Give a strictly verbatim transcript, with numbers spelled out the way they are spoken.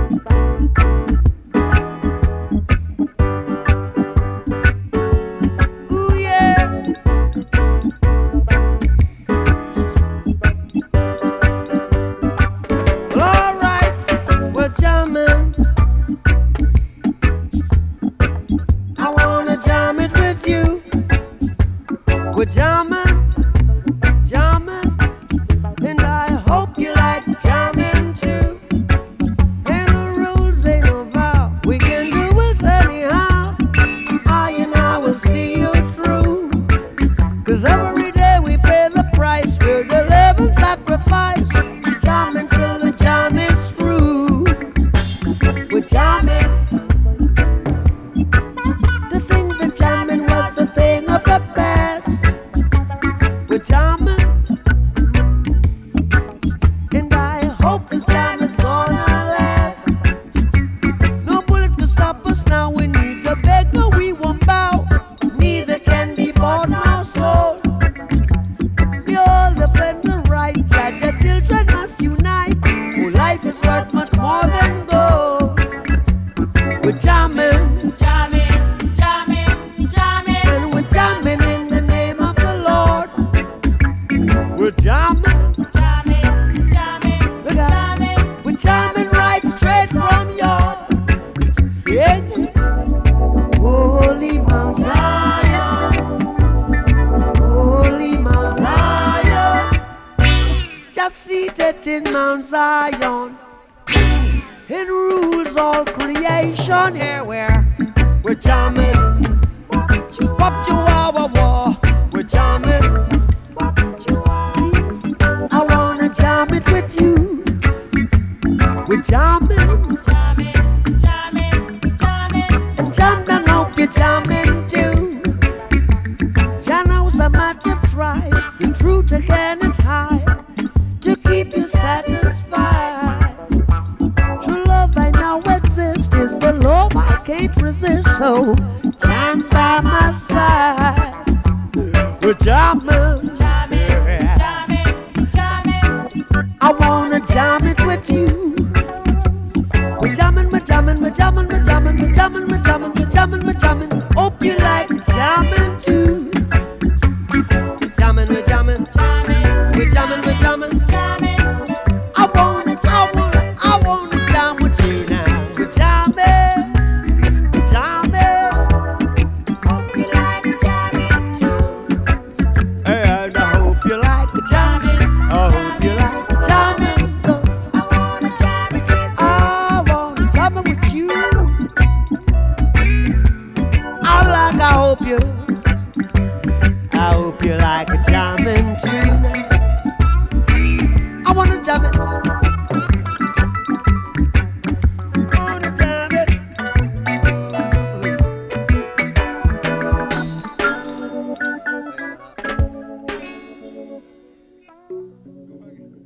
Ooh, yeah. Well, all right, we're jamming. I wanna jam it with you. We're jamming, jamming, and I hope you like jamming too. Ain't no rules, ain't no vow. We can do it anyhow. I and I will see you through. Cause every day we pay the price. We're the living sacrifice. Jamming till the jam is through. We're jamming. To think that jamming was a thing of the past. We're jamming, and I hope this jam is gonna last. No bullet can stop us now. We need to beg, no, we won't bow. Neither can be bought nor sold. We all defend the right. Judge, our children must unite. Oh, life is worth much more than gold. We're jamming, jamming, jamming, jamming, and we're jamming in the name of the Lord. We're jamming, jamming, jamming, look out. Jamming. We're jamming right straight from your sing. Holy Mount Zion, Holy Mount Zion, just seated in Mount Zion. It rules all creation. Here we're we're jamming. Wop chihuahua war. We're jamming. See, I wanna jam it with you. We're jamming, jamming, jamming, jamming, and jam down, hope you're jamming too. Jah knows how much you've tried. The truth again is high to keep you satisfied. True love I know exists is the love I can't resist. So jam by my side. We're jamming, jamming, jamming, jamming. I wanna jam it with you. We're jamming, we're jamming, we're jamming, we're jamming, we're jamming, we're jamming, we're jamming, we're jamming. Hope you like jamming too. We're jamming, we're jamming, we're jamming, we're jamming. I wanna, I wanna, I wanna jam with you now. We're jamming, we're jamming. Hope you like jamming too. And I hope you like jamming. I hope you like jamming. 'Cause I wanna jam it with you. I wanna jam it with you. I like, I hope you, I hope you like jamming too. I wanna jam it. I wanna jam it. Ooh.